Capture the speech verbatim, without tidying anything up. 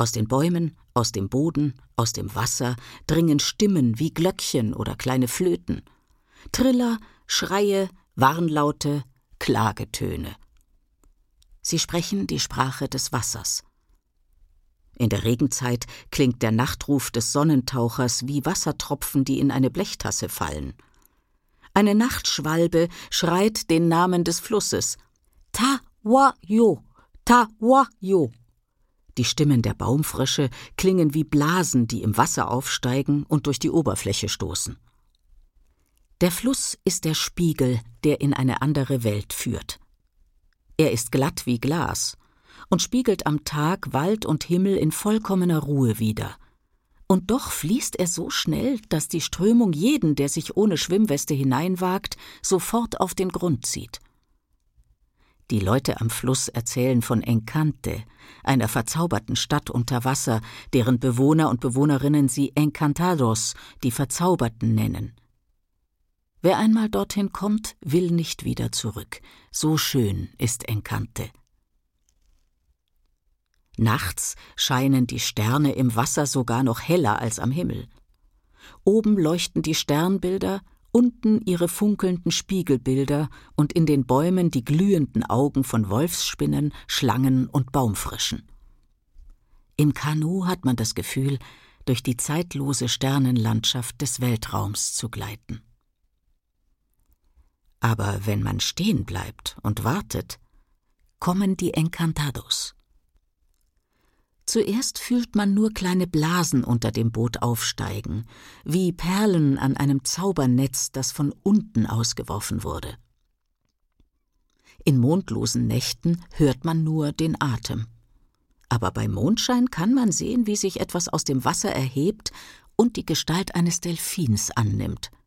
Aus den Bäumen, aus dem Boden, aus dem Wasser dringen Stimmen wie Glöckchen oder kleine Flöten. Triller, Schreie, Warnlaute, Klagetöne. Sie sprechen die Sprache des Wassers. In der Regenzeit klingt der Nachtruf des Sonnentauchers wie Wassertropfen, die in eine Blechtasse fallen. Eine Nachtschwalbe schreit den Namen des Flusses. Ta-wa-yo, ta-wa-yo. Die Stimmen der Baumfrösche klingen wie Blasen, die im Wasser aufsteigen und durch die Oberfläche stoßen. Der Fluss ist der Spiegel, der in eine andere Welt führt. Er ist glatt wie Glas und spiegelt am Tag Wald und Himmel in vollkommener Ruhe wider. Und doch fließt er so schnell, dass die Strömung jeden, der sich ohne Schwimmweste hineinwagt, sofort auf den Grund zieht. Die Leute am Fluss erzählen von Encante, einer verzauberten Stadt unter Wasser, deren Bewohner und Bewohnerinnen sie Encantados, die Verzauberten, nennen. Wer einmal dorthin kommt, will nicht wieder zurück. So schön ist Encante. Nachts scheinen die Sterne im Wasser sogar noch heller als am Himmel. Oben leuchten die Sternbilder, unten ihre funkelnden Spiegelbilder und in den Bäumen die glühenden Augen von Wolfsspinnen, Schlangen und Baumfröschen. Im Kanu hat man das Gefühl, durch die zeitlose Sternenlandschaft des Weltraums zu gleiten. Aber wenn man stehen bleibt und wartet, kommen die Encantados. Zuerst fühlt man nur kleine Blasen unter dem Boot aufsteigen, wie Perlen an einem Zaubernetz, das von unten ausgeworfen wurde. In mondlosen Nächten hört man nur den Atem. Aber bei Mondschein kann man sehen, wie sich etwas aus dem Wasser erhebt und die Gestalt eines Delfins annimmt.